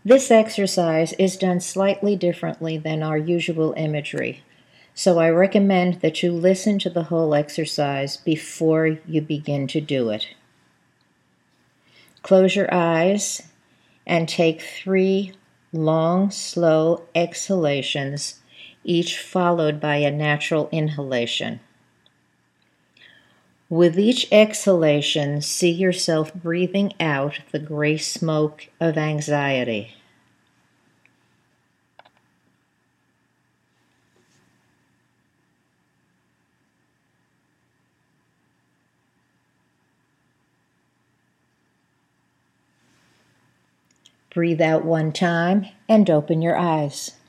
This exercise is done slightly differently than our usual imagery, so I recommend that you listen to the whole exercise before you begin to do it. Close your eyes and take 3 long, slow exhalations, each followed by a natural inhalation. With each exhalation, see yourself breathing out the gray smoke of anxiety. Breathe out one time and open your eyes.